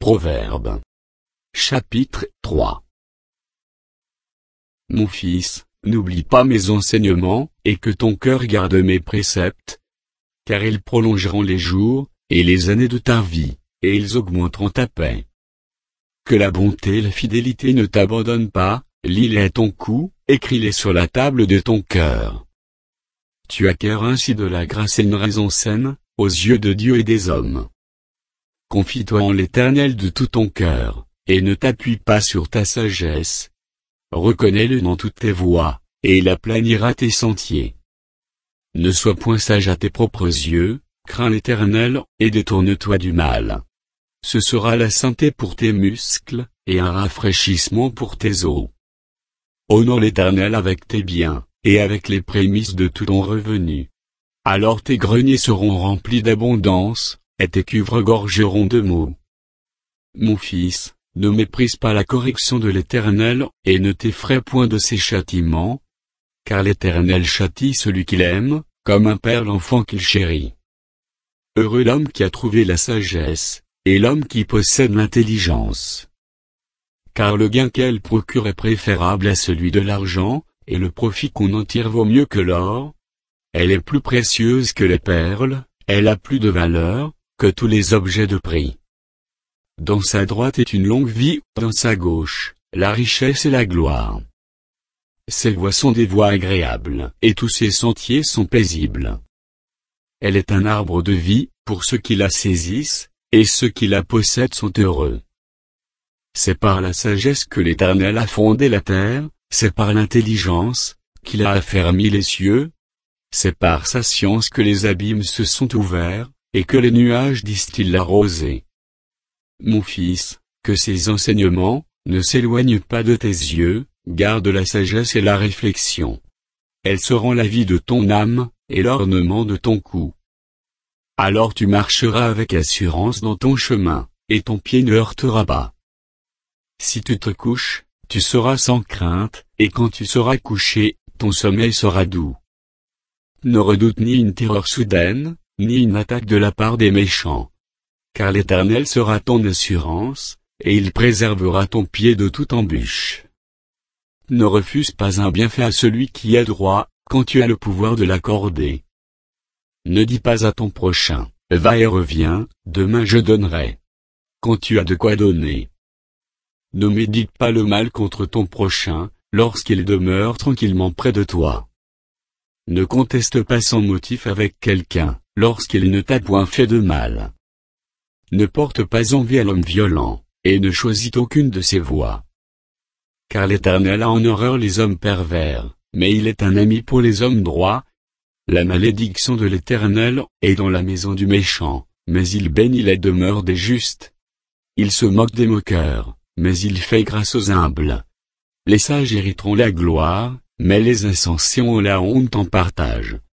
Proverbes. Chapitre 3. Mon fils, n'oublie pas mes enseignements, et que ton cœur garde mes préceptes, car ils prolongeront les jours, et les années de ta vie, et ils augmenteront ta paix. Que la bonté et la fidélité ne t'abandonnent pas, lis-les à ton cou, écris-les sur la table de ton cœur. Tu acquiers ainsi de la grâce et une raison saine, aux yeux de Dieu et des hommes. Confie-toi en l'Éternel de tout ton cœur, et ne t'appuie pas sur ta sagesse. Reconnais-le dans toutes tes voies, et il aplanira tes sentiers. Ne sois point sage à tes propres yeux, crains l'Éternel, et détourne-toi du mal. Ce sera la santé pour tes muscles, et un rafraîchissement pour tes os. Honore l'Éternel avec tes biens, et avec les prémices de tout ton revenu. Alors tes greniers seront remplis d'abondance, et tes cuves regorgeront de mots. Mon fils, ne méprise pas la correction de l'Éternel, et ne t'effraie point de ses châtiments, car l'Éternel châtie celui qu'il aime, comme un père l'enfant qu'il chérit. Heureux l'homme qui a trouvé la sagesse, et l'homme qui possède l'intelligence. Car le gain qu'elle procure est préférable à celui de l'argent, et le profit qu'on en tire vaut mieux que l'or. Elle est plus précieuse que les perles, elle a plus de valeur que tous les objets de prix. Dans sa droite est une longue vie, dans sa gauche, la richesse et la gloire. Ses voies sont des voies agréables, et tous ses sentiers sont paisibles. Elle est un arbre de vie, pour ceux qui la saisissent, et ceux qui la possèdent sont heureux. C'est par la sagesse que l'Éternel a fondé la terre, c'est par l'intelligence qu'il a affermi les cieux. C'est par sa science que les abîmes se sont ouverts, et que les nuages distillent la rosée. Mon fils, que ces enseignements ne s'éloignent pas de tes yeux, garde la sagesse et la réflexion. Elles seront la vie de ton âme, et l'ornement de ton cou. Alors tu marcheras avec assurance dans ton chemin, et ton pied ne heurtera pas. Si tu te couches, tu seras sans crainte, et quand tu seras couché, ton sommeil sera doux. Ne redoute ni une terreur soudaine, ni une attaque de la part des méchants. Car l'Éternel sera ton assurance, et il préservera ton pied de toute embûche. Ne refuse pas un bienfait à celui qui est droit, quand tu as le pouvoir de l'accorder. Ne dis pas à ton prochain, va et reviens, demain je donnerai. Quand tu as de quoi donner. Ne médite pas le mal contre ton prochain, lorsqu'il demeure tranquillement près de toi. Ne conteste pas sans motif avec quelqu'un, lorsqu'il ne t'a point fait de mal. Ne porte pas envie à l'homme violent, et ne choisis aucune de ses voies. Car l'Éternel a en horreur les hommes pervers, mais il est un ami pour les hommes droits. La malédiction de l'Éternel est dans la maison du méchant, mais il bénit les demeures des justes. Il se moque des moqueurs, mais il fait grâce aux humbles. Les sages hériteront la gloire, mais les insensés ont la honte en partage.